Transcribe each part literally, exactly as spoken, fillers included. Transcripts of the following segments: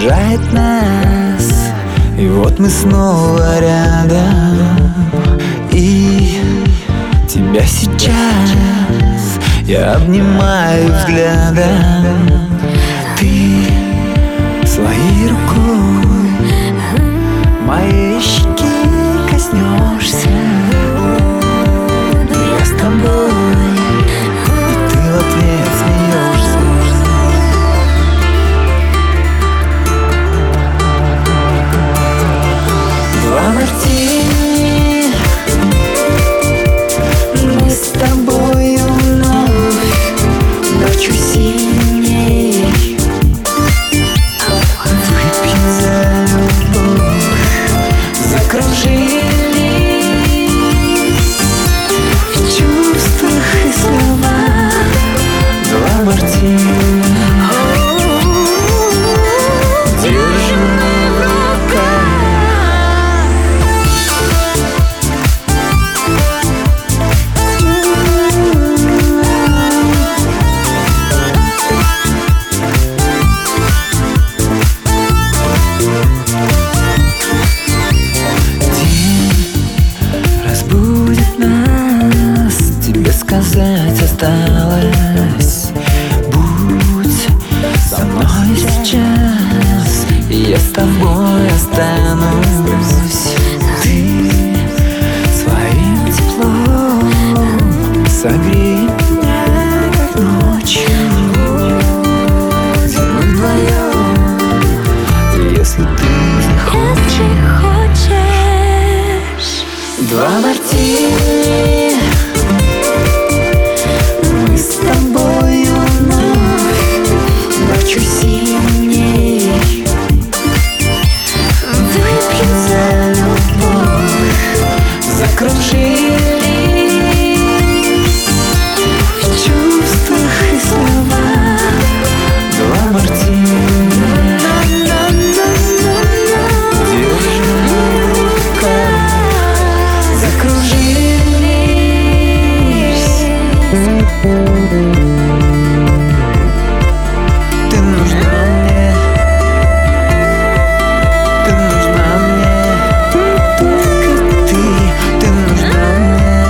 сближает нас, и вот мы снова рядом. И тебя сейчас я обнимаю взглядом. Ты своей рукой моей щеки коснешься. Я с тобой, и ты в ответ смеешься. Два мартини, мы с тобою вновь ночью синей. Выпьем за любовь, закружились в чувствах и словах. Два мартини, держим в руках. Сказать осталось: будь со мной сейчас, и я с тобой останусь. Ты своим теплом согрей меня, как ночью, где мы вдвоем, если ты захочешь. Два мартини, мы с тобою вновь ночью синей. Выпьем за любовь, закружились в чувствах и словах. Два мартини, держим в руках, закружились. Ты нужна мне, ты нужна мне, только ты. Ты нужна мне,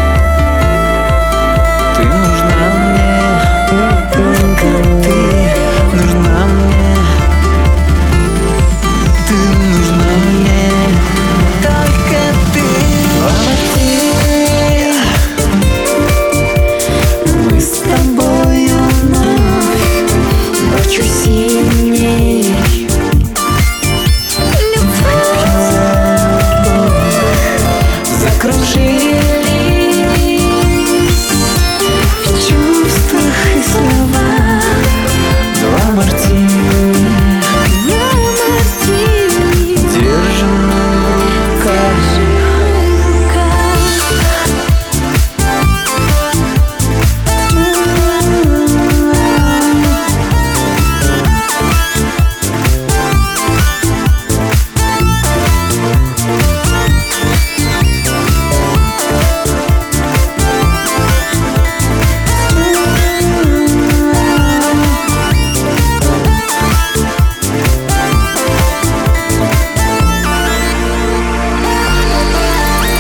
ты нужна мне, только ты. Нужна мне, ты нужна мне, только ты. Мы с тобою вновь ночью синей.